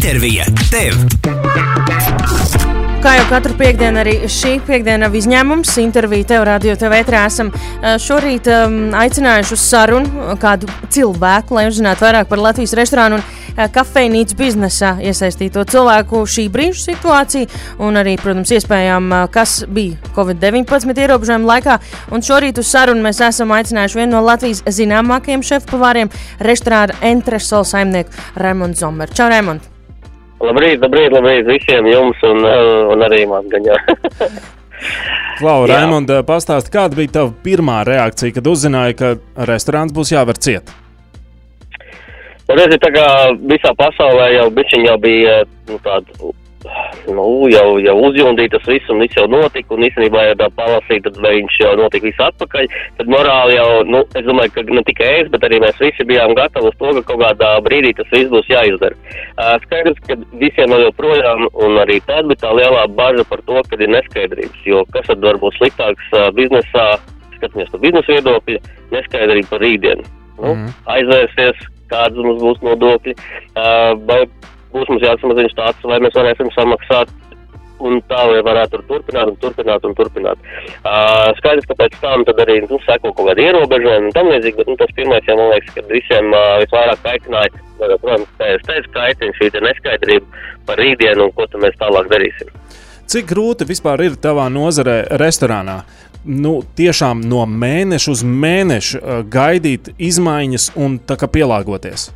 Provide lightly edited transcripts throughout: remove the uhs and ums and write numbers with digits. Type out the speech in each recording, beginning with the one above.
Intervija tev! Kā jau katru piekdienu, arī šī piekdiena nav izņēmums. Interviju tev radio TV ētrā esam šorīt aicinājuši uz sarunu kādu cilvēku, lai uzzinātu vairāk par Latvijas restorānu un kafejnīcu biznesā iesaistīto cilvēku šī brīža situāciju un arī, protams, iespējām, kas bija Covid-19 ierobežojuma laikā. Un šorīt uz sarunu mēs esam aicinājuši vienu no Latvijas zināmākajiem šefpavāriem, restorāna Entresol saimnieku Raimondu Zomeru. Čau, Raimond! Labrīt visiem jums un arī man gaņā. Klau, Raimond, pastāsti, kāda bija tava pirmā reakcija, kad uzzināji, ka restorāns būs jāver ciet? Redzi, tā kā visā pasaulē jau bija jau uzjundītas viss un viss jau notika, un īstenībā, ja tā palasīt, tad viņš jau notika viss atpakaļ, tad morāli jau, es domāju, ka ne tikai es, bet arī mēs visi bijām gatavi uz to, ka kaut kādā brīdī tas viss būs jāizdara. Skaidrs, ka visiem vēl joprojām, un arī tad bija tā lielā baža par to, kad ir neskaidrības, jo kas tad var būt sliktāks biznesā, skatāmies no biznesa viedokļa, neskaidrība par rītdienu. Aizvērsties, kādas mums būs nodokļi, vai būs mums jāsamazina štāts, vai mēs varēsim samaksāt, un tā vai varētu turpināt. Skaidrs, ka pēc tam tad arī seko kaut kādi ierobežojumi un tam līdzīgi, bet tas pirmais, ja man liekas, kad visiem visvairāk kaitināja, protams, es teicu, kaitina šī neskaidrība par rītdienu un ko tad mēs tālāk darīsim. Cik grūti vispār ir tavā nozarē restorānā? Tiešām no mēneša uz mēnešu gaidīt izmaiņas un tā kā pielāgoties?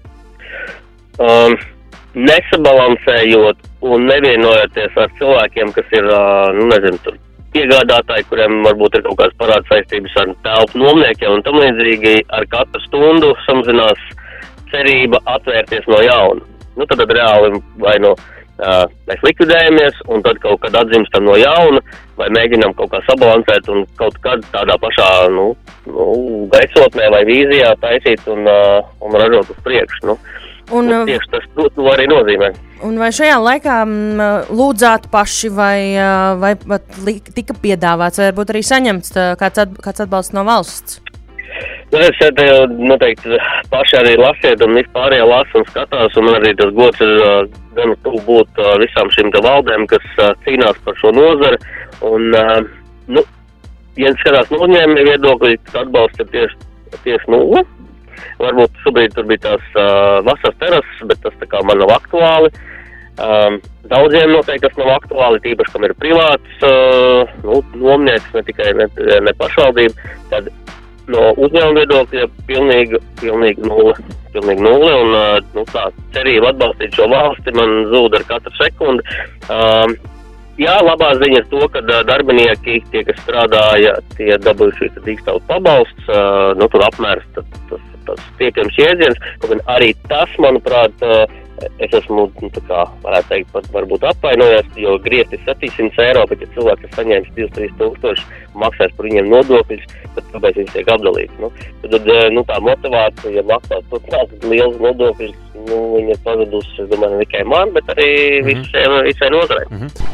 Nesabalansējot un nevienojoties ar cilvēkiem, kas ir, piegādātāji, kuriem varbūt ir kaut kādas parāda saistības ar telpu nomniekiem un tam līdzīgi, ar katru stundu samazinās cerība atvērties no jauna. Tad reāli vai mēs likvidējamies un tad kaut kad atzimstam no jauna vai mēģinām kaut kā sabalansēt un kaut kad tādā pašā, gaisotnē vai vīzijā taisīt un ražot uz priekšu, Un tieši tas to arī nozīmē. Un vai šajā laikā lūdzāt paši vai tika piedāvāts, vai varbūt arī saņemts kāds atbalsts no valsts? Es šeit noteikti paši arī lasiet un vispārējā lasa un skatās, un arī tas gods ir gan tuvu būt visām šīm te valdēm, kas cīnās par šo nozari. Un, ja skatās no uzņēmēju viedokļi, tas atbalsts ir tieši nulle. Varbūt šobrīd tur bija tās vasaras terases, bet tas tā kā man nav aktuāli. Daudziem noteikti tas nav aktuāli, tīpaši, kam ir privāts nomnieks, ne tikai ne pašvaldība. Tad no uzņēmuma viedokļa pilnīgi nulle, un tā cerība atbalstīt šo valsti man zūd ar katru sekundi. Jā, labā ziņa ir to, ka darbinieki, tie, kas strādāja, tie dabūjuši dīkstāvu pabalsts, tur apmērs tas piekams jēdziens, un arī tas, manuprāt, es esmu, varētu teikt, pat varbūt apvainojās, jo griezti 700 eiro, bet ja cilvēks ir saņēmis 2-3 tūkstoši, maksās par viņiem nodokļus, tad kāpēc viņš tiek apdalīts. Tad tā motivācija, ja maksās turpināt liels nodokļus, viņa ir pazudusi, es domāju, ne tikai man, bet arī visai nozarei.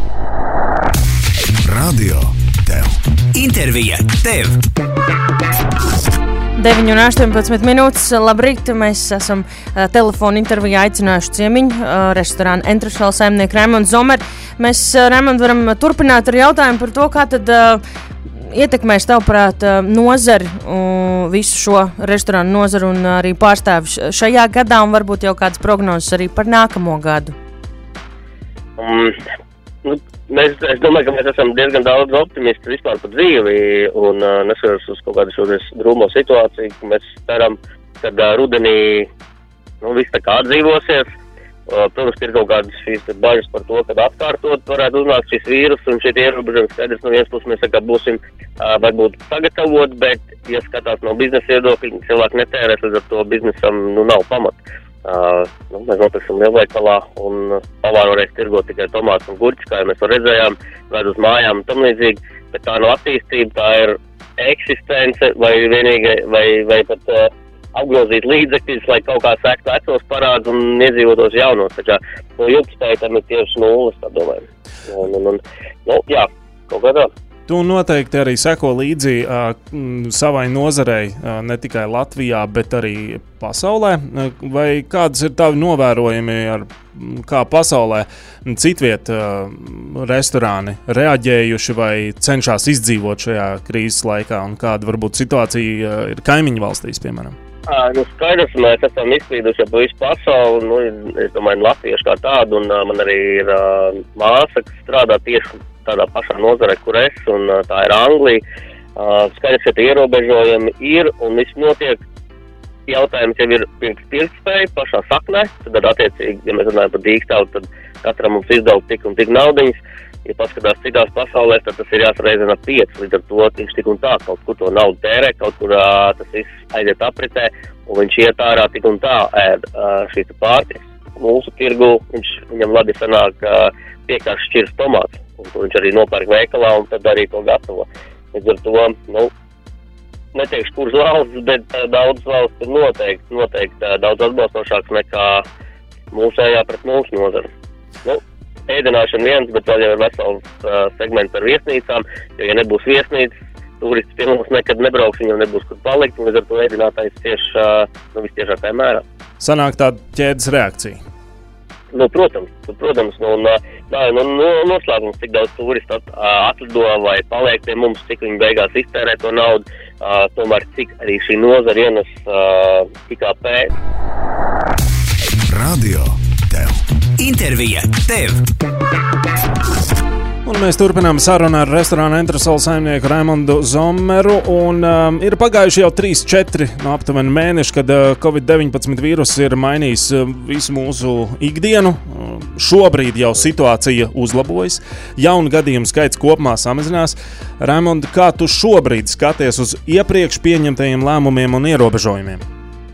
Radio tev. Intervija tev. 9:18 minūtes. Labrīt, mēs esam telefonu intervijā aicinājuši ciemiņu restorāna Entresol saimnieku Raimondu Zomeru. Mēs, Raimond, varam turpināt ar jautājumu par to, kā tad ietekmēs tavuprāt nozari, visu šo restorānu nozaru un arī pārstāvis šajā gadā un varbūt jau kādas prognozes arī par nākamo gadu? Es domāju, ka mēs esam diezgan daudz optimisti vispār par dzīvi un neskatoties uz kaut kādu šodien drūmo situāciju, ka mēs ceram, ka rudenī viss tā kā atdzīvosies. Protams, ir kaut kādas šīs bažas par to, kad atkārtot varētu uznākt šis vīrus un šie ierobežojumi. Skaidrs, no vienas puses mēs tā kā būsim varbūt sagatavot, bet, ja skatās no biznesa viedokļa, cilvēki netērēs, līdz ar to biznesam nav pamata. Mēs nopirksim lielveikalā un pavāri varēs tirgot tikai tomātus un gurķus, kā jau mēs to redzējām, ved uz mājām un tam līdzīgi, bet tā nav attīstība, tā ir eksistence vai vienīgi, vai pat apgrozīt līdzekļus, lai kaut kā sektu vecos parādus un iedzīvotos jaunos. Tā kā no ilgspēja tam ir tieši nulles, tā domāju. Jā, kaut kā tā. Tu noteikti arī seko līdzi savai nozarei, ne tikai Latvijā, bet arī pasaulē. Vai kādas ir tavi novērojumi, kā pasaulē citviet restorāni reaģējuši vai cenšas izdzīvot šajā krīzes laikā, un kāda varbūt situācija ir kaimiņu valstīs, piemēram? Skaidrs, mēs esam izklīduši pa visu pasauli, es domāju, latvieši kā tādu, un man arī ir māsa, kas strādā tieši tādā pašā nozarē, kur es, un tā ir Anglija. Skaidrs, ka tie ierobežojumi ir, un viss notiek. Jautājums jau ir pirms pirktspēja pašā saknē, tad attiecīgi, ja mēs runājam par dīkstavu, tad katram mums izdaugt tik un tik naudiņas. Ja paskatās citās pasaulēs, tad tas ir jāsareizina 5, līdz ar to viņš tik un tā kaut kur to naudu tērē, kaut kur tas viss aiziet apritē, un viņš iet ārā tik un tā ēd šīs pārtikas. Mūsu tirgu viņam labi sanāk vienkārši šķirs tomāts, un to viņš arī nopērk veikalā, un tad arī to gatavo. Līdz ar to, neteikšu, kuras valsts, bet daudz valsts ir noteikti daudz atbalstošāks nekā mūsējā pret mūsu nozaru. Ēdināšana viens, bet vēl jau ir vesels segments ar viesnīcām, jo, ja nebūs viesnīcas, turists pie mums nekad nebrauks, viņam nebūs kur palikt, un līdz ar to ēdinātājs tieši vistiešākā mērā. Sanāk tāda ķēdes reakcija? Protams, noslēgums, cik daudz turistu atlido vai paliek pie mums, cik viņi beigās iztērē to naudu, tomēr cik arī šī nozara ienes IKP. Radio Tev. Intervija Tev. Un mēs turpinām sarunu ar restorāna Entresol saimnieku Raimondu Zommeru, un ir pagājuši jau 3-4 aptuveni mēneši, kad Covid-19 vīrus ir mainījis visu mūsu ikdienu. Šobrīd jau situācija uzlabojas, jaunu gadījumu skaits kopumā samazinās. Raimond, kā tu šobrīd skaties uz iepriekš pieņemtajiem lēmumiem un ierobežojumiem?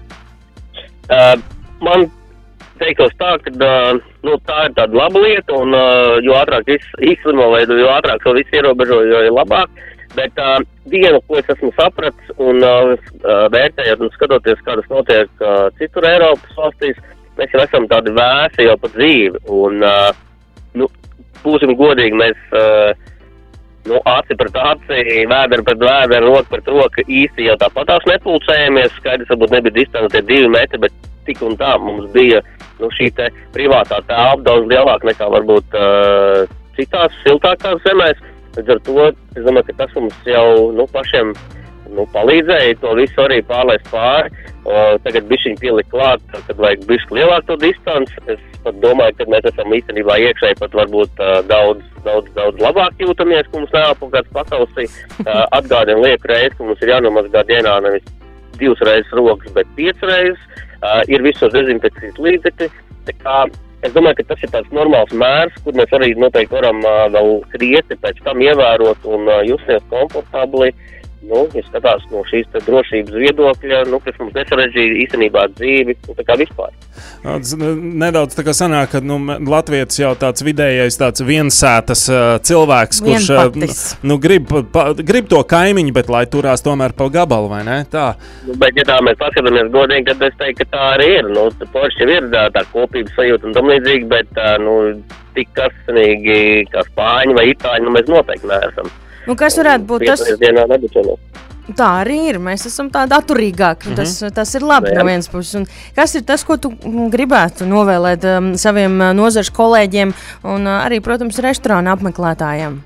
Man teiktos tā, ka tā ir tāda laba lieta, un jo ātrāk izslimo vai jo ātrāk to visu ierobežo, jo ir labāk. Bet vienu, ko es esmu sapratis un vērtējot un skatoties, kā tas notiek citur Eiropas valstīs, mēs jau esam tādi vēsi jau pa dzīvi. Un, būsim godīgi, mēs aci pret aci, vēderi pret vēderi, roka pret roka īsti jau tāpatās nepulcējamies. Skaidrs, varbūt nebija distance tie 2 metri, bet tik un tā mums bija šī te privātā telpa daudz lielāka nekā varbūt citās siltākās zemēs. Līdz ar to es domāju, ka tas mums jau pašiem palīdzēja to visu arī pārlaist pāri. Tagad bišķiņ pielikt klāt, kad vajag bišķi lielāku to distanci. Es pat domāju, ka mēs esam īstenībā iekšēji pat varbūt daudz labāk jūtamies, ka mums neelpo kāds pakausī. Atgādina lieku reizi, ka mums ir jānomazgā dienā nevis 2 reizes rokas, bet 5 reizes. Ir visos dezinfekcijas līdzekļi. Tā kā es domāju, ka tas ir tāds normāls mērs, kur mēs arī noteikti varam vēl krietni pēc tam ievērot un justies komfortabli. Ja skatās no šīs drošības viedokļa, kas mums nesarežģīja īstenībā dzīvi, tā kā vispār. Nedaudz tā kā sanāk, ka latvietis jau tāds vidējais, tāds viensētas cilvēks, kurš grib to kaimiņu, bet lai turās tomēr pa gabalu, vai ne? Tā. Bet, ja tā mēs paskatāmies godīgi, tad es teiktu, ka tā arī ir. Porši jau ir tā kopības sajūta un tam līdzīgi, bet tik karstanīgi kā spāņi vai itāļi, mēs noteikti neesam. Kas varētu būt tas? Tā arī ir. Mēs esam tādi atturīgāki. Tas ir labi no vienas puses. Un kas ir tas, ko tu gribētu novēlēt saviem nozares kolēģiem un arī, protams, restorāna apmeklētājiem?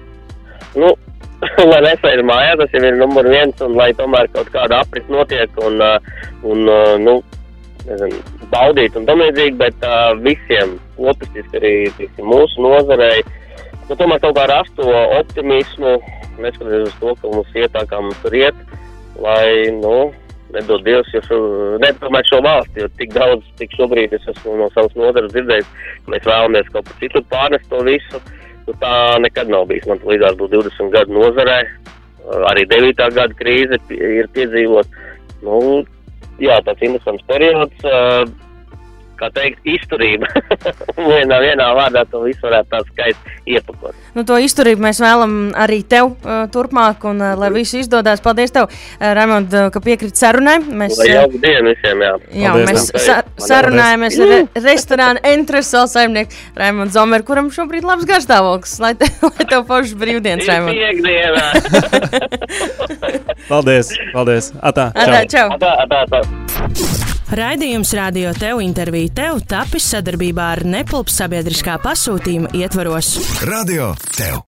Lai nesēļ mājā, tas jau ir numur 1, un lai tomēr kaut kāda aprit notiek un baudīt un tam līdzīgi, bet visiem lopistiski arī mūsu nozarei. Tomēr kaut kā rast to optimismu, neskatoties uz to, ka mums iet tā, kā mums tur iet, lai, nedod Dievs, nedomāt šo valsti, jo tik daudz, tik šobrīd es esmu no savas nozares dzirdējis, ka mēs vēlamies kaut par citu pārnest to visu, tā nekad nav bijis. Man līdzās būs 20 gadu nozarē, arī 9. gada krīze ir piedzīvot. Jā, tāds interesants periods. kā teikt, izturība. vienā vārdā to visu varētu tā skaisti iepakot. Nu, to izturību mēs vēlam arī tev turpmāk, un lai viss izdodās. Paldies tev, Raimond, ka piekrīt sarunai. Lai jauku dienu visiem, jā. Jā, mēs sarunājamies ar restorāna Entresol saimnieku Raimondu Zomeru, kuram šobrīd labs garstāvoklis. Lai tev foršas brīvdienas, Raimond. Paldies. Atā, čau. Atā. Raidījums Radio Tev interviju tev tapis sadarbībā ar Nepulps sabiedriskā pasūtījuma ietvaros. Radio Tev.